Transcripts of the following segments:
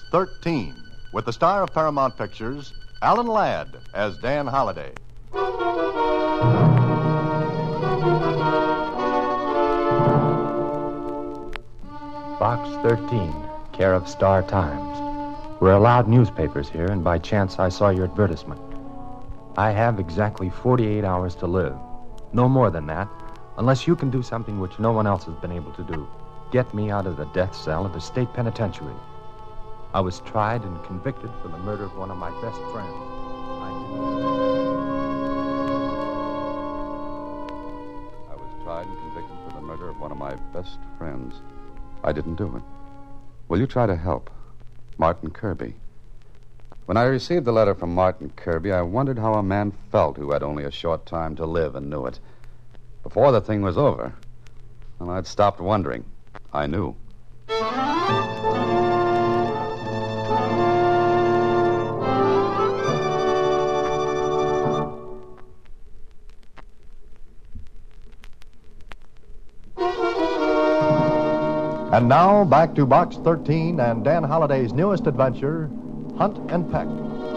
13, with the star of Paramount Pictures, Alan Ladd, as Dan Holliday. Box 13, care of Star Times. We're allowed newspapers here, and by chance I saw your advertisement. I have exactly 48 hours to live. No more than that, unless you can do something which no one else has been able to do. Get me out of the death cell of the state penitentiary. I was tried and convicted for the murder of one of my best friends. I was tried and convicted for the murder of one of my best friends. I didn't do it. Will you try to help? Martin Kirby. When I received the letter from Martin Kirby, I wondered how a man felt who had only a short time to live and knew it. Before the thing was over, well, I'd stopped wondering. I knew. And now, back to Box 13 and Dan Holliday's newest adventure, Hunt and Peck.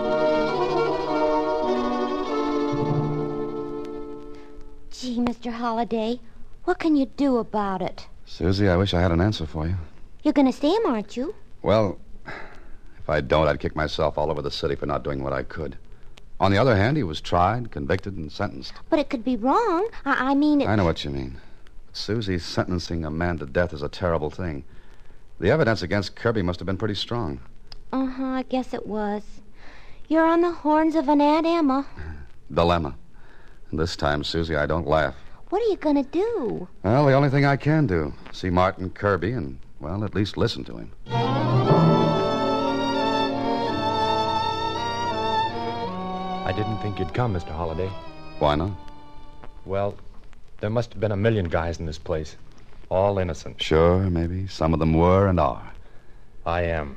Gee, Mr. Holliday, what can you do about it? Susie, I wish I had an answer for you. You're going to see him, aren't you? Well, if I don't, I'd kick myself all over the city for not doing what I could. On the other hand, he was tried, convicted, and sentenced. But it could be wrong. I mean... I know what you mean. Susie, sentencing a man to death is a terrible thing. The evidence against Kirby must have been pretty strong. Uh-huh, I guess it was. You're on the horns of an Aunt Emma. Dilemma. And this time, Susie, I don't laugh. What are you going to do? Well, the only thing I can do. See Martin Kirby and, well, at least listen to him. I didn't think you'd come, Mr. Holliday. Why not? Well, there must have been a million guys in this place. All innocent. Sure, maybe. Some of them were and are. I am.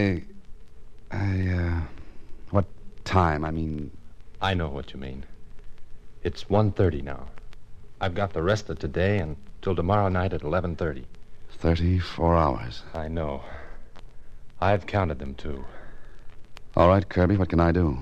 What time? I mean... I know what you mean. It's 1:30 now. I've got the rest of today until tomorrow night at 11:30. 34 hours. I know. I've counted them, too. All right, Kirby, what can I do?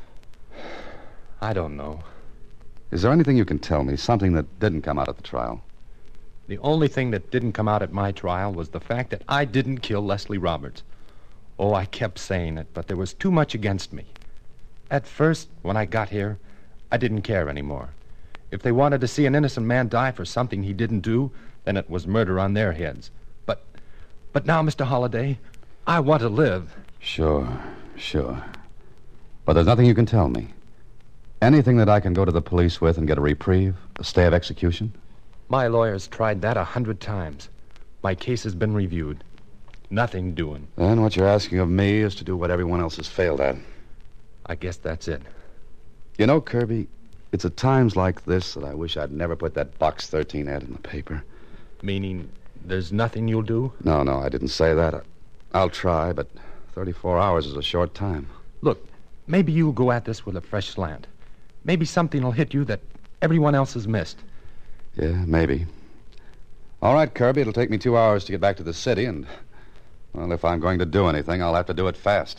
I don't know. Is there anything you can tell me, something that didn't come out at the trial? The only thing that didn't come out at my trial was the fact that I didn't kill Leslie Roberts. Oh, I kept saying it, but there was too much against me. At first, when I got here, I didn't care anymore. If they wanted to see an innocent man die for something he didn't do, then it was murder on their heads. But now, Mr. Holliday, I want to live. Sure. But there's nothing you can tell me. Anything that I can go to the police with and get a reprieve, a stay of execution? My lawyer's tried that 100 times. My case has been reviewed. Nothing doing. Then what you're asking of me is to do what everyone else has failed at. I guess that's it. You know, Kirby, it's at times like this that I wish I'd never put that Box 13 ad in the paper. Meaning there's nothing you'll do? No, I didn't say that. I'll try, but 34 hours is a short time. Look, maybe you'll go at this with a fresh slant. Maybe something will hit you that everyone else has missed. Yeah, maybe. All right, Kirby, it'll take me 2 hours to get back to the city, and, well, if I'm going to do anything, I'll have to do it fast.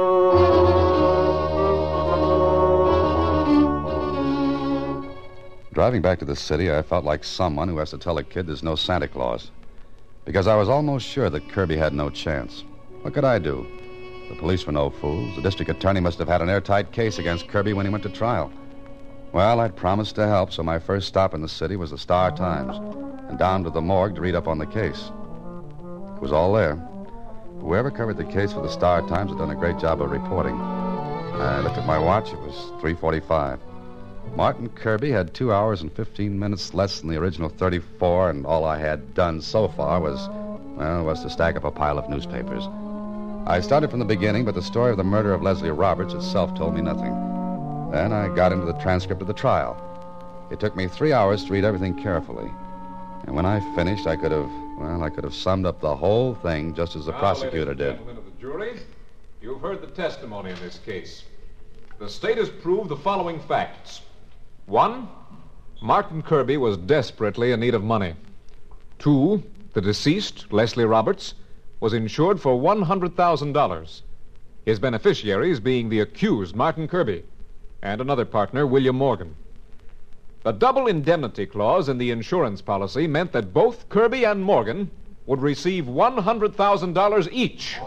Driving back to the city, I felt like someone who has to tell a kid there's no Santa Claus. Because I was almost sure that Kirby had no chance. What could I do? The police were no fools. The district attorney must have had an airtight case against Kirby when he went to trial. Well, I'd promised to help, so my first stop in the city was the Star Times, and down to the morgue to read up on the case. It was all there. Whoever covered the case for the Star Times had done a great job of reporting. I looked at my watch. It was 3:45. Martin Kirby had 2 hours and 15 minutes less than the original 34, and all I had done so far was to stack up a pile of newspapers. I started from the beginning, but the story of the murder of Leslie Roberts itself told me nothing. Then I got into the transcript of the trial. It took me 3 hours to read everything carefully. And when I finished, I could have summed up the whole thing just as the prosecutor did. Gentlemen of the jury, you've heard the testimony in this case. The state has proved the following facts. 1, Martin Kirby was desperately in need of money. 2, the deceased, Leslie Roberts, was insured for $100,000. His beneficiaries being the accused, Martin Kirby, and another partner, William Morgan. The double indemnity clause in the insurance policy meant that both Kirby and Morgan would receive $100,000 each.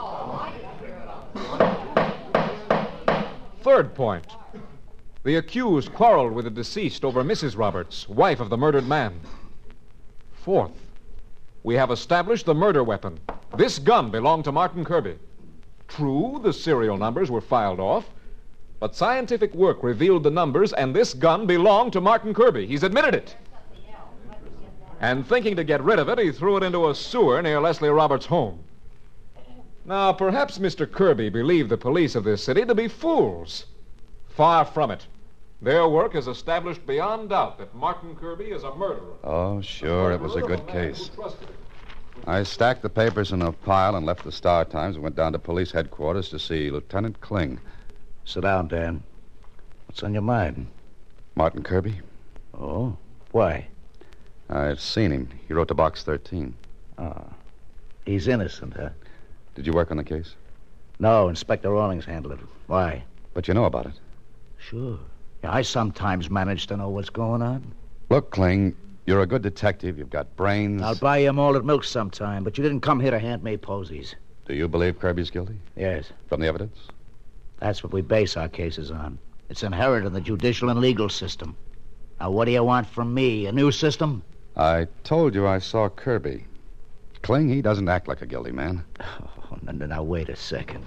Third point. The accused quarreled with the deceased over Mrs. Roberts, wife of the murdered man. Fourth, we have established the murder weapon. This gun belonged to Martin Kirby. True, the serial numbers were filed off, but scientific work revealed the numbers, and this gun belonged to Martin Kirby. He's admitted it. And thinking to get rid of it, he threw it into a sewer near Leslie Roberts' home. Now, perhaps Mr. Kirby believed the police of this city to be fools. Far from it. Their work has established beyond doubt that Martin Kirby is a murderer. Oh, sure, it was a good case. I stacked the papers in a pile and left the Star Times and went down to police headquarters to see Lieutenant Kling. Sit down, Dan. What's on your mind? Martin Kirby? Oh, why? I've seen him. He wrote to Box 13. Oh, he's innocent, huh? Did you work on the case? No, Inspector Rawlings handled it. Why? But you know about it. Sure. Yeah, I sometimes manage to know what's going on. Look, Kling, you're a good detective. You've got brains. I'll buy you malted milk sometime, but you didn't come here to hand me posies. Do you believe Kirby's guilty? Yes. From the evidence? That's what we base our cases on. It's inherent in the judicial and legal system. Now, what do you want from me? A new system? I told you I saw Kirby. Kling, he doesn't act like a guilty man. Oh, now, wait a second.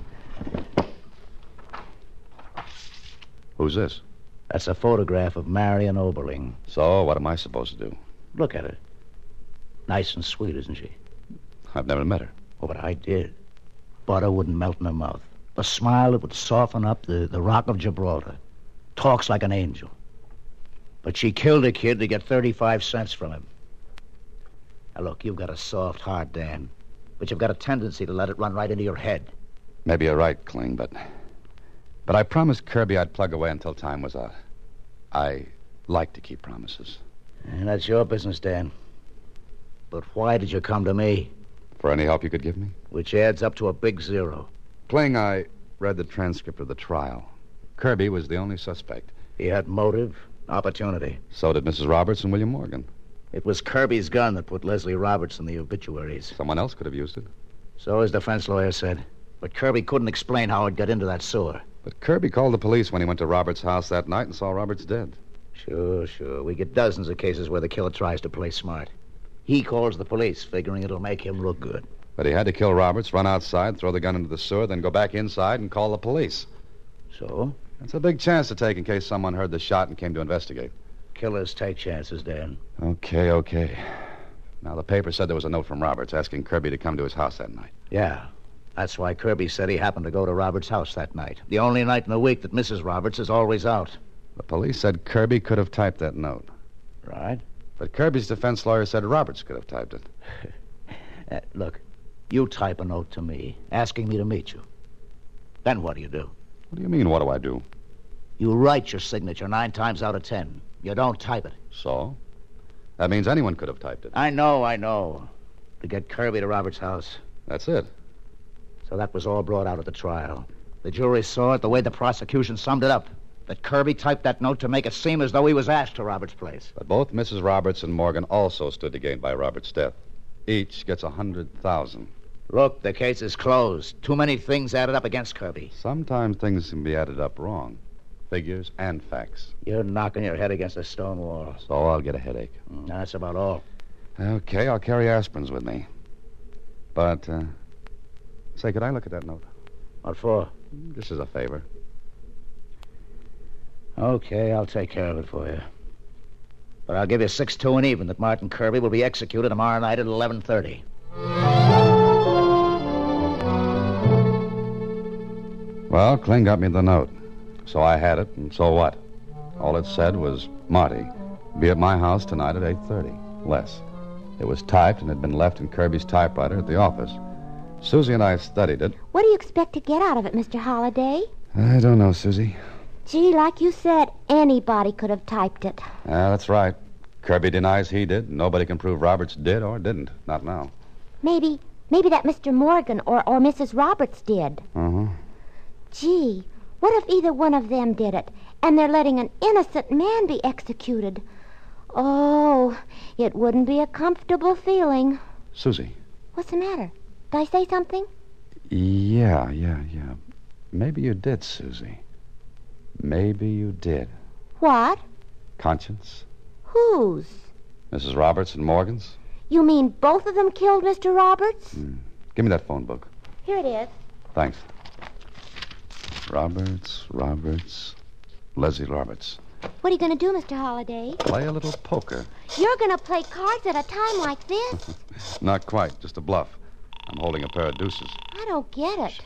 Who's this? That's a photograph of Marion Oberling. So, what am I supposed to do? Look at her. Nice and sweet, isn't she? I've never met her. Oh, but I did. Butter wouldn't melt in her mouth. A smile that would soften up the Rock of Gibraltar. Talks like an angel. But she killed a kid to get 35 cents from him. Now, look, you've got a soft heart, Dan. But you've got a tendency to let it run right into your head. Maybe you're right, Kling, but I promised Kirby I'd plug away until time was out. I like to keep promises. And that's your business, Dan. But why did you come to me? For any help you could give me? Which adds up to a big zero. Kling, I read the transcript of the trial. Kirby was the only suspect. He had motive, opportunity. So did Mrs. Roberts and William Morgan. It was Kirby's gun that put Leslie Roberts in the obituaries. Someone else could have used it. So his defense lawyer said. But Kirby couldn't explain how it got into that sewer. But Kirby called the police when he went to Roberts' house that night and saw Roberts dead. Sure. We get dozens of cases where the killer tries to play smart. He calls the police, figuring it'll make him look good. But he had to kill Roberts, run outside, throw the gun into the sewer, then go back inside and call the police. So? That's a big chance to take in case someone heard the shot and came to investigate. Killers take chances, Dan. Okay. Now, the paper said there was a note from Roberts asking Kirby to come to his house that night. Yeah. That's why Kirby said he happened to go to Roberts' house that night. The only night in the week that Mrs. Roberts is always out. The police said Kirby could have typed that note. Right. But Kirby's defense lawyer said Roberts could have typed it. Look, you type a note to me asking me to meet you. Then what do you do? What do you mean, what do I do? You write your signature 9 times out of 10. You don't type it. So? That means anyone could have typed it. I know. To get Kirby to Roberts' house. That's it. So that was all brought out at the trial. The jury saw it the way the prosecution summed it up. That Kirby typed that note to make it seem as though he was asked to Roberts' place. But both Mrs. Roberts and Morgan also stood to gain by Roberts' death. Each gets $100,000. Look, the case is closed. Too many things added up against Kirby. Sometimes things can be added up wrong. Figures and facts. You're knocking your head against a stone wall. So I'll get a headache. That's about all. Okay, I'll carry aspirins with me. But, say, could I look at that note? What for? This is a favor. Okay, I'll take care of it for you. But I'll give you 6-2 and even that Martin Kirby will be executed tomorrow night at 11:30. Well, Kling got me the note. So I had it, and so what? All it said was, Marty, be at my house tonight at 8:30. Less. It was typed and had been left in Kirby's typewriter at the office. Susie and I studied it. What do you expect to get out of it, Mr. Holliday? I don't know, Susie. Gee, like you said, anybody could have typed it. Yeah, that's right. Kirby denies he did. Nobody can prove Roberts did or didn't. Not now. Maybe Maybe that Mr. Morgan or Mrs. Roberts did. Uh-huh. Gee, what if either one of them did it, and they're letting an innocent man be executed? Oh, it wouldn't be a comfortable feeling. Susie. What's the matter? Did I say something? Yeah. Maybe you did, Susie. Maybe you did. What? Conscience? Whose? Mrs. Roberts and Morgan's? You mean both of them killed Mr. Roberts? Give me that phone book. Here it is. Thanks. Roberts. Leslie Roberts. What are you going to do, Mr. Holliday? Play a little poker. You're going to play cards at a time like this? Not quite, just a bluff. I'm holding a pair of deuces. I don't get it.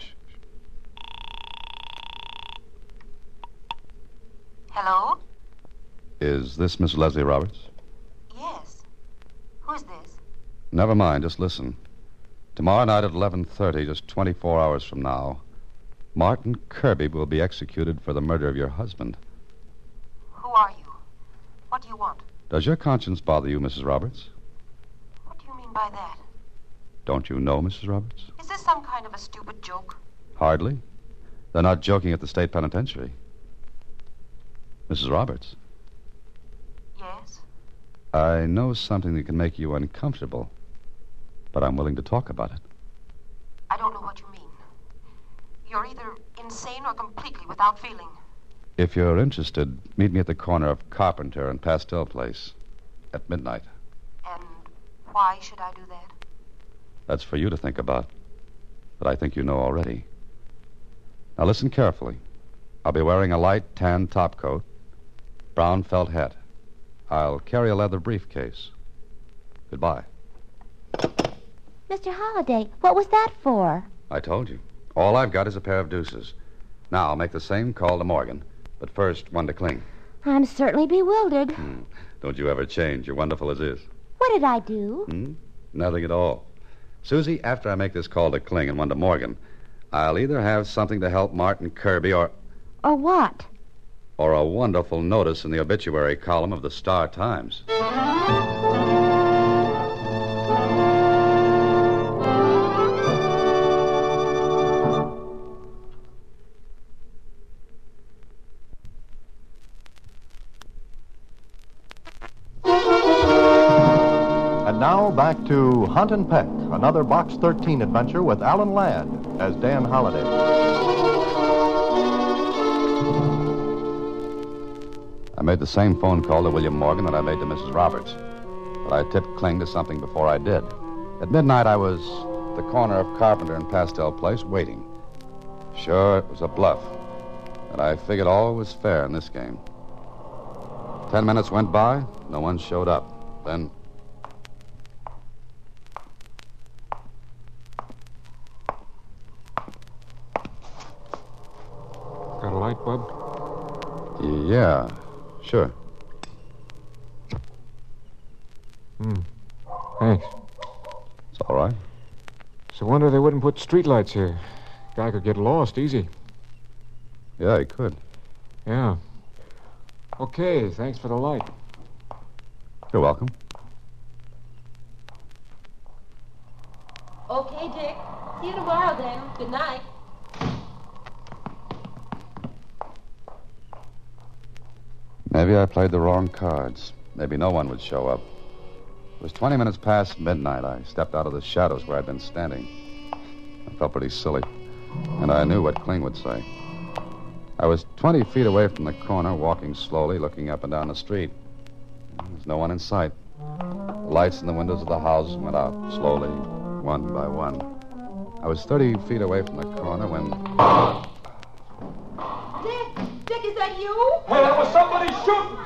Hello? Is this Miss Leslie Roberts? Yes. Who's this? Never mind, just listen. Tomorrow night at 11:30, just 24 hours from now, Martin Kirby will be executed for the murder of your husband. Who are you? What do you want? Does your conscience bother you, Mrs. Roberts? What do you mean by that? Don't you know, Mrs. Roberts? Is this some kind of a stupid joke? Hardly. They're not joking at the state penitentiary. Mrs. Roberts, Yes? I know something that can make you uncomfortable, but I'm willing to talk about it. I don't know what you mean. You're either insane or completely without feeling. If you're interested, meet me at the corner of Carpenter and Pastel Place at midnight. And why should I do that? That's for you to think about, but I think you know already. Now listen carefully. I'll be wearing a light tan topcoat, brown felt hat. I'll carry a leather briefcase. Goodbye. Mr. Holliday, what was that for? I told you. All I've got is a pair of deuces. Now I'll make the same call to Morgan, but first one to Kling. I'm certainly bewildered. Don't you ever change. You're wonderful as is. What did I do? Nothing at all. Susie, after I make this call to Kling and one to Morgan, I'll either have something to help Martin Kirby Or what? or a wonderful notice in the obituary column of the Star-Times. And now back to Hunt and Peck, another Box 13 adventure with Alan Ladd as Dan Holliday. I made the same phone call to William Morgan that I made to Mrs. Roberts, but I tipped Kling to something before I did. At midnight, I was at the corner of Carpenter and Pastel Place waiting. Sure, it was a bluff, but I figured all was fair in this game. 10 minutes went by, no one showed up. Then... Got a light, bub? Yeah, sure. Thanks. It's all right. It's a wonder they wouldn't put streetlights here. Guy could get lost easy. Yeah, he could. Yeah. Okay, thanks for the light. You're welcome. Okay, Dick. See you tomorrow, then. Good night. Maybe I played the wrong cards. Maybe no one would show up. It was 20 minutes past midnight. I stepped out of the shadows where I'd been standing. I felt pretty silly, and I knew what Kling would say. I was 20 feet away from the corner, walking slowly, looking up and down the street. There's no one in sight. The lights in the windows of the houses went out, slowly, one by one. I was 30 feet away from the corner when... Dick, is that you? Hey, that was somebody shooting!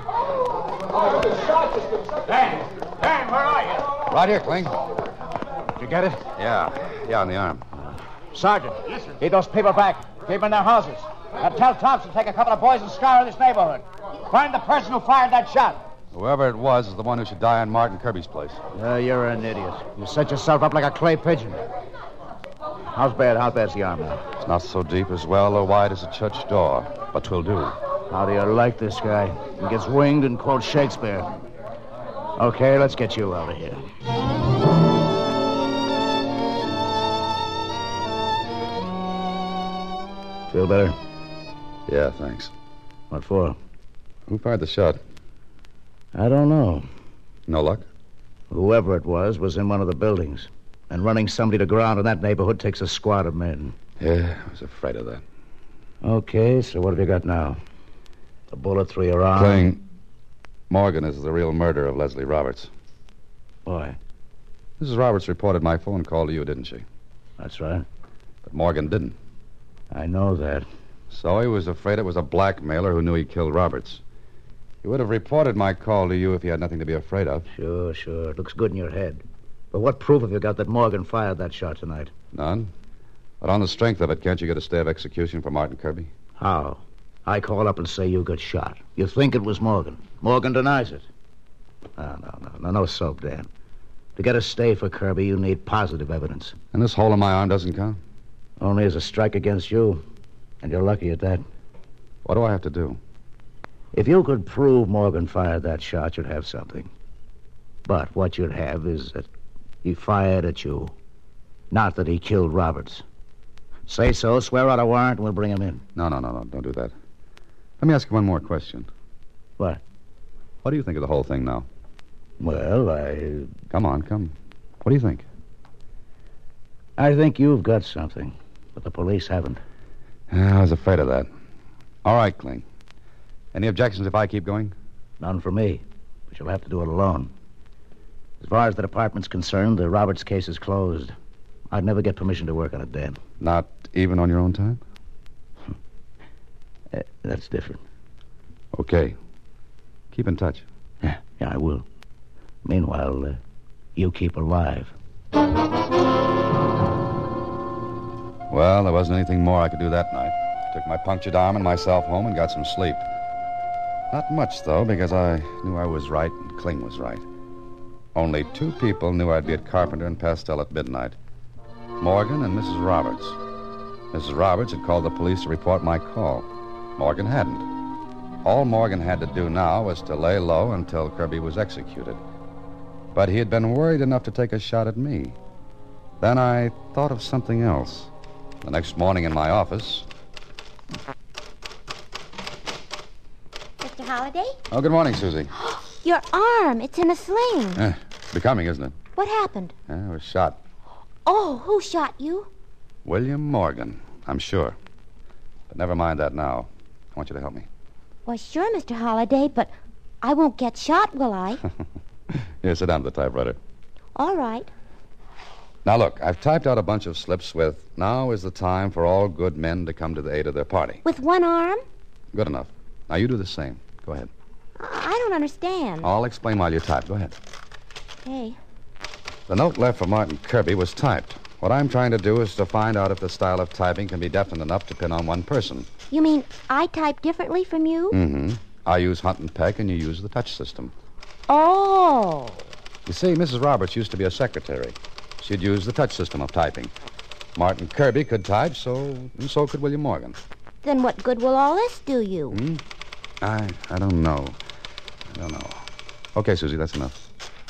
Dan, where are you? Right here, Kling. Did you get it? Yeah, on the arm. Sergeant, lead those people back. Keep them in their houses. Now tell Thompson to take a couple of boys and scour this neighborhood. Find the person who fired that shot. Whoever it was is the one who should die on Martin Kirby's place. You're an idiot. You set yourself up like a clay pigeon. How's bad's the arm now? It's not so deep as well or wide as a church door, but 'twill do. How do you like this guy? He gets winged and quotes Shakespeare. Okay, let's get you out of here. Feel better? Yeah, thanks. What for? Who fired the shot? I don't know. No luck? Whoever it was in one of the buildings. And running somebody to ground in that neighborhood takes a squad of men. Yeah, I was afraid of that. Okay, so what have you got now? A bullet through your arm? Kling, Morgan is the real murderer of Leslie Roberts. Why? Mrs. Roberts reported my phone call to you, didn't she? That's right. But Morgan didn't. I know that. So he was afraid it was a blackmailer who knew he killed Roberts. He would have reported my call to you if he had nothing to be afraid of. Sure. It looks good in your head. But what proof have you got that Morgan fired that shot tonight? None. But on the strength of it, can't you get a stay of execution for Martin Kirby? How? I call up and say you got shot. You think it was Morgan. Morgan denies it. No soap, Dan. To get a stay for Kirby, you need positive evidence. And this hole in my arm doesn't count? Only as a strike against you. And you're lucky at that. What do I have to do? If you could prove Morgan fired that shot, you'd have something. But what you'd have is that he fired at you. Not that he killed Roberts. Say so, swear out a warrant, and we'll bring him in. No. Don't do that. Let me ask you one more question. What? What do you think of the whole thing now? Well, Come on. What do you think? I think you've got something, but the police haven't. I was afraid of that. All right, Kling. Any objections if I keep going? None for me, but you'll have to do it alone. As far as the department's concerned, the Roberts case is closed. I'd never get permission to work on it, Dan. Not even on your own time? That's different. Okay. Keep in touch. Yeah, I will. Meanwhile, you keep alive. Well, there wasn't anything more I could do that night. Took my punctured arm and myself home and got some sleep. Not much, though, because I knew I was right and Kling was right. Only 2 people knew I'd be at Carpenter and Pastel at midnight. Morgan and Mrs. Roberts. Mrs. Roberts had called the police to report my call. Morgan hadn't. All Morgan had to do now was to lay low until Kirby was executed. But he had been worried enough to take a shot at me. Then I thought of something else. The next morning in my office... Mr. Holliday? Oh, good morning, Susie. Your arm. It's in a sling. Becoming, isn't it? What happened? I was shot. Oh, who shot you? William Morgan, I'm sure. But never mind that now. I want you to help me. Well, sure, Mr. Holliday, but I won't get shot, will I? Here, sit down to the typewriter. All right. Now, look, I've typed out a bunch of slips with, "Now is the time for all good men to come to the aid of their party." With one arm? Good enough. Now, you do the same. Go ahead. I don't understand. I'll explain while you type. Go ahead. Okay. The note left for Martin Kirby was typed. What I'm trying to do is to find out if the style of typing can be definite enough to pin on one person. You mean I type differently from you? Mm-hmm. I use Hunt and Peck, and you use the touch system. Oh. You see, Mrs. Roberts used to be a secretary. She'd use the touch system of typing. Martin Kirby could type, and so could William Morgan. Then what good will all this do you? I don't know. Okay, Susie, that's enough.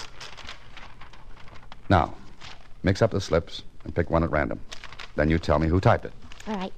Now, mix up the slips and pick one at random. Then you tell me who typed it. All right.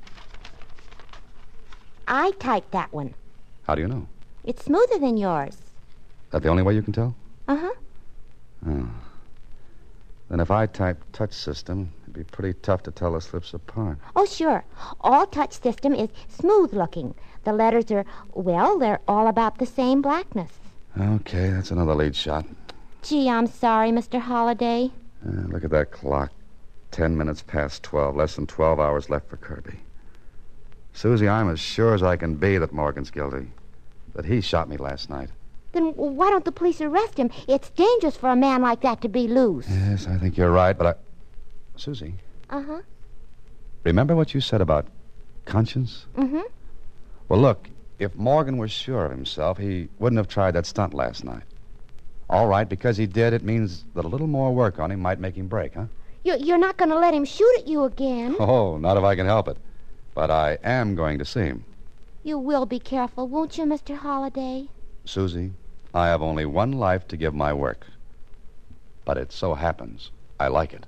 I typed that one. How do you know? It's smoother than yours. Is that the only way you can tell? Uh-huh. Oh. Then if I type touch system, it'd be pretty tough to tell the slips apart. Oh, sure. All touch system is smooth looking. The letters are, well, they're all about the same blackness. Okay, that's another lead shot. Gee, I'm sorry, Mr. Holliday. Look at that clock. 10 minutes past 12. Less than 12 hours left for Kirby. Susie, I'm as sure as I can be that Morgan's guilty. That he shot me last night. Then why don't the police arrest him? It's dangerous for a man like that to be loose. Yes, I think you're right, but Susie. Uh-huh. Remember what you said about conscience? Mm-hmm. Well, look, if Morgan was sure of himself, he wouldn't have tried that stunt last night. All right, because he did, it means that a little more work on him might make him break, huh? You're not going to let him shoot at you again? Oh, not if I can help it. But I am going to see him. You will be careful, won't you, Mr. Holliday? Susie, I have only one life to give my work. But it so happens I like it.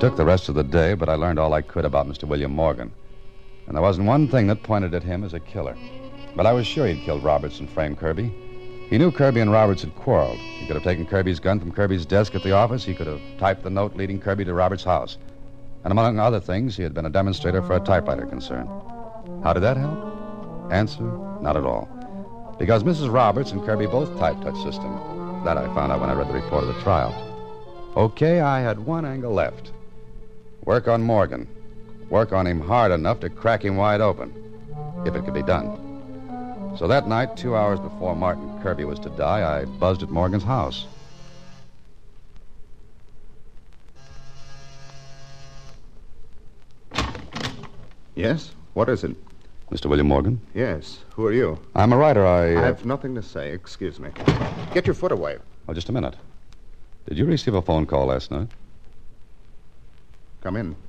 took the rest of the day, but I learned all I could about Mr. William Morgan. And there wasn't one thing that pointed at him as a killer. But I was sure he'd killed Roberts and framed Kirby. He knew Kirby and Roberts had quarreled. He could have taken Kirby's gun from Kirby's desk at the office. He could have typed the note leading Kirby to Roberts' house. And among other things, he had been a demonstrator for a typewriter concern. How did that help? Answer, not at all. Because Mrs. Roberts and Kirby both typed touch system. That I found out when I read the report of the trial. Okay, I had one angle left. Work on Morgan. Work on him hard enough to crack him wide open. If it could be done. So that night, 2 hours before Martin Kirby was to die, I buzzed at Morgan's house. Yes? What is it? Mr. William Morgan? Yes. Who are you? I'm a writer. I have nothing to say. Excuse me. Get your foot away. Oh, just a minute. Did you receive a phone call last night? Come in.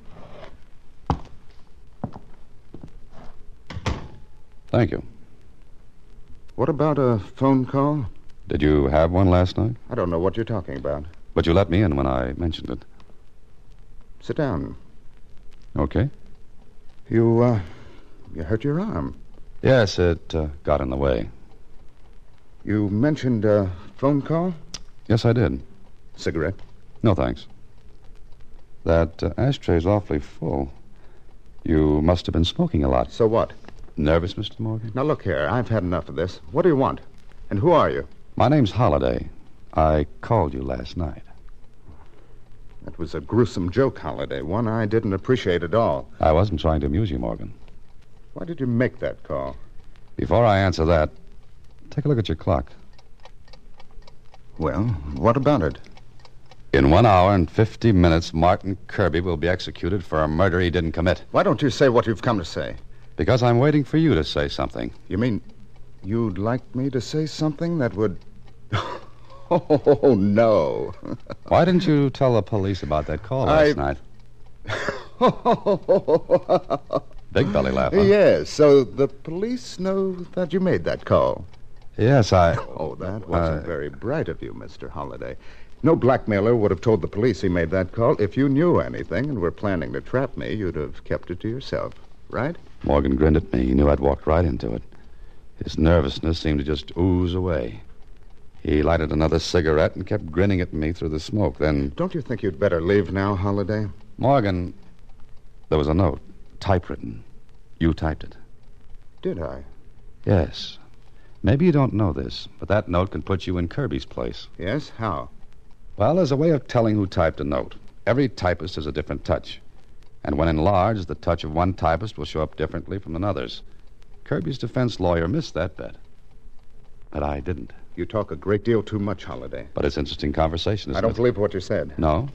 Thank you. What about a phone call? Did you have one last night? I don't know what you're talking about. But you let me in when I mentioned it. Sit down. Okay. You hurt your arm. Yes, it got in the way. You mentioned a phone call? Yes, I did. Cigarette? No, thanks. That ashtray's awfully full. You must have been smoking a lot. So what? Nervous, Mr. Morgan? Now, look here. I've had enough of this. What do you want? And who are you? My name's Holliday. I called you last night. That was a gruesome joke, Holliday. One I didn't appreciate at all. I wasn't trying to amuse you, Morgan. Why did you make that call? Before I answer that, take a look at your clock. Well, what about it? In 1 hour and 50 minutes, Martin Kirby will be executed for a murder he didn't commit. Why don't you say what you've come to say? Because I'm waiting for you to say something. You mean you'd like me to say something that would... Oh, no. Why didn't you tell the police about that call last night? Big belly laugh, huh? Yes, so the police know that you made that call. Yes, Oh, that wasn't very bright of you, Mr. Holliday. No blackmailer would have told the police he made that call. If you knew anything and were planning to trap me, you'd have kept it to yourself, right? Morgan grinned at me. He knew I'd walked right into it. His nervousness seemed to just ooze away. He lighted another cigarette and kept grinning at me through the smoke. Then... Don't you think you'd better leave now, Holliday? Morgan, there was a note, typewritten. You typed it. Did I? Yes. Maybe you don't know this, but that note can put you in Kirby's place. Yes? How? Well, there's a way of telling who typed a note. Every typist has a different touch. And when enlarged, the touch of one typist will show up differently from another's. Kirby's defense lawyer missed that bet. But I didn't. You talk a great deal too much, Holliday. But it's interesting conversation, isn't it? I don't believe what you said. No?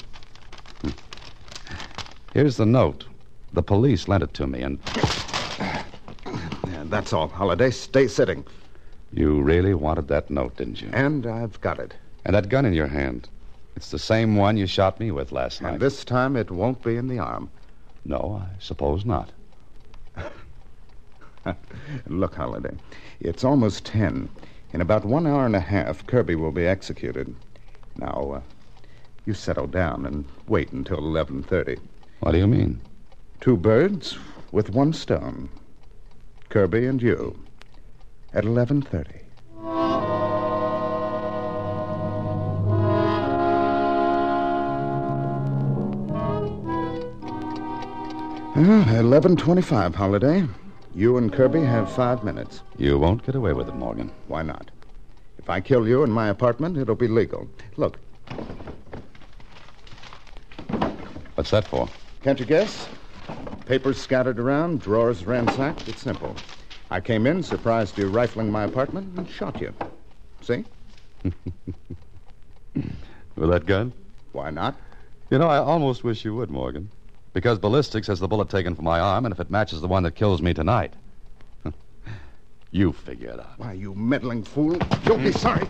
Here's the note. The police lent it to me, and... Yeah, that's all, Holliday. Stay sitting. You really wanted that note, didn't you? And I've got it. And that gun in your hand. It's the same one you shot me with last night. And this time it won't be in the arm. No, I suppose not. Look, Holliday, it's almost 10. In about 1 hour and a half, Kirby will be executed. Now, you settle down and wait until 11:30. What do you mean? 2 birds with 1 stone. Kirby and you. At 11:30. 11:25, Holliday. You and Kirby have 5 minutes. You won't get away with it, Morgan. Why not? If I kill you in my apartment, it'll be legal. Look. What's that for? Can't you guess? Papers scattered around, drawers ransacked. It's simple. I came in, surprised you rifling my apartment, and shot you. See? With that gun? Why not? You know, I almost wish you would, Morgan. Because ballistics has the bullet taken from my arm, and if it matches the one that kills me tonight... You figure it out. Why, you meddling fool. You'll be sorry.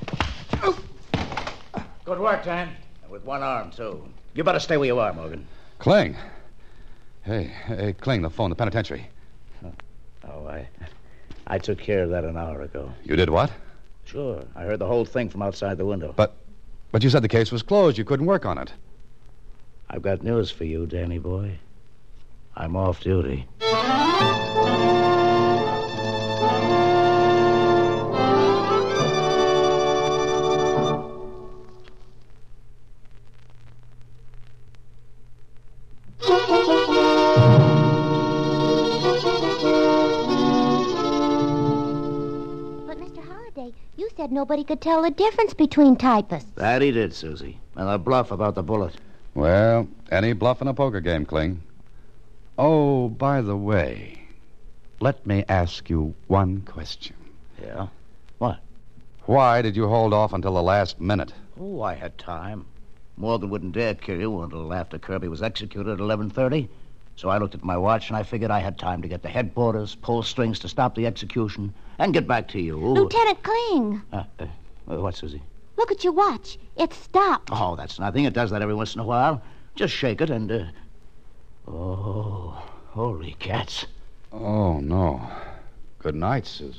Good work, Dan. And with 1 arm, too. You better stay where you are, Morgan. Kling. Hey, Kling, the phone, the penitentiary. Oh, I took care of that an hour ago. You did what? Sure. I heard the whole thing from outside the window. But you said the case was closed. You couldn't work on it. I've got news for you, Danny boy. I'm off duty. But, Mr. Holliday, you said nobody could tell the difference between typists. That he did, Susie. And the bluff about the bullet. Well, any bluff in a poker game, Kling. Oh, by the way, let me ask you one question. Yeah? What? Why did you hold off until the last minute? Oh, I had time. Morgan wouldn't dare kill you until after Kirby was executed at 11:30. So I looked at my watch and I figured I had time to get the headquarters, pull strings to stop the execution, and get back to you. Lieutenant Kling, What, Susie? look at your watch. It's stopped. Oh, that's nothing. It does that every once in a while. Just shake it and, Oh, holy cats. Oh, no. Good night, Susie.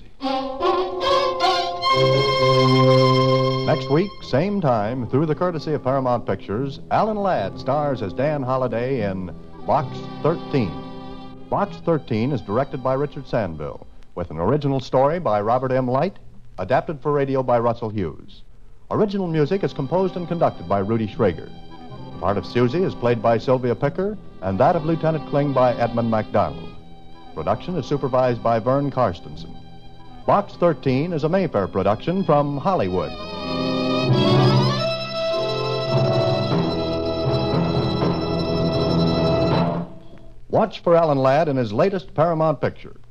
Next week, same time, through the courtesy of Paramount Pictures, Alan Ladd stars as Dan Holliday in Box 13. Box 13 is directed by Richard Sandville, with an original story by Robert M. Light, adapted for radio by Russell Hughes. Original music is composed and conducted by Rudy Schrager. The part of Susie is played by Sylvia Picker, and that of Lieutenant Kling by Edmund MacDonald. Production is supervised by Vern Karstensen. Box 13 is a Mayfair production from Hollywood. Watch for Alan Ladd in his latest Paramount picture.